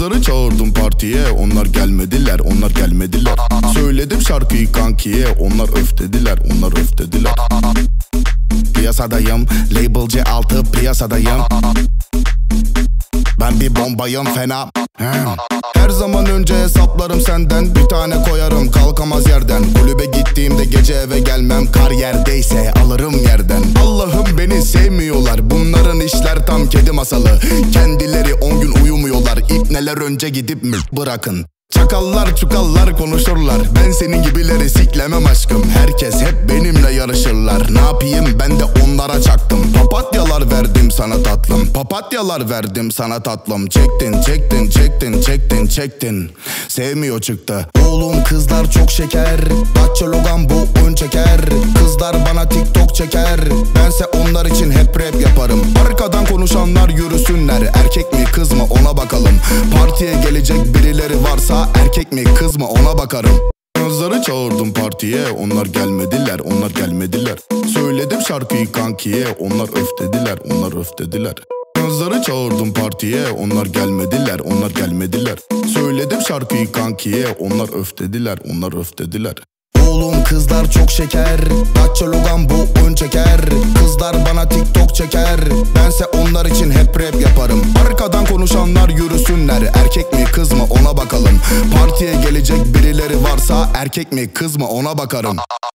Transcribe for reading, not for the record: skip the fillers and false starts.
Kızları çağırdım partiye, onlar gelmediler, onlar gelmediler. Söyledim şarkıyı kankiye, onlar öf dediler, onlar öf dediler. Piyasadayım, label C6 piyasadayım. Ben bir bombayım fena. Her zaman önce hesaplarım senden, bir tane koyarım kalkamaz yerden. Kulübe gittiğimde gece eve gelmem, kar yerdeyse alırım yerden. Allah'ım beni sevmiyorlar, bunların işler tam kedi masalı. Kendileri 10 gün uyumuyorlar, ipneler önce gidip bırakın. Çakallar çukallar konuşurlar, ben senin gibileri siklemem aşkım. Herkes hep benimle yarışırlar, ne yapayım ben de onlara çaktım. Papatyalar verdim sana tatlım, papatyalar verdim sana tatlım. Çektin çektin çektin çektin çektin, sevmiyor çıktı. Oğlum kızlar çok şeker, Dacia Logan bu ön çeker. Kızlar bana TikTok çeker, bense onlar için hep rap yaparım. Arkadan konuşanlar yürüsünler, erkek mi kız mı ona bakalım. Partiye gelecek birileri varsa, erkek mi kız mı ona bakarım. Kızları çağırdım partiye, onlar gelmediler, onlar gelmediler. Söyledim şarkıyı kankiye, onlar öf dediler, onlar öf dediler. Kızları çağırdım partiye, onlar gelmediler, onlar gelmediler. Söyledim şarkıyı kankiye, onlar öf dediler, onlar öf dediler. Oğlum kızlar çok şeker, Dacia Logan bu ön çeker. Kızlar bana TikTok çeker, bense onlar için hep rap yaparım. Arkadan konuşanlar yürüsünler, erkek mi kız mı ona bakalım. Partiye gelecek birileri varsa, erkek mi kız mı ona bakarım.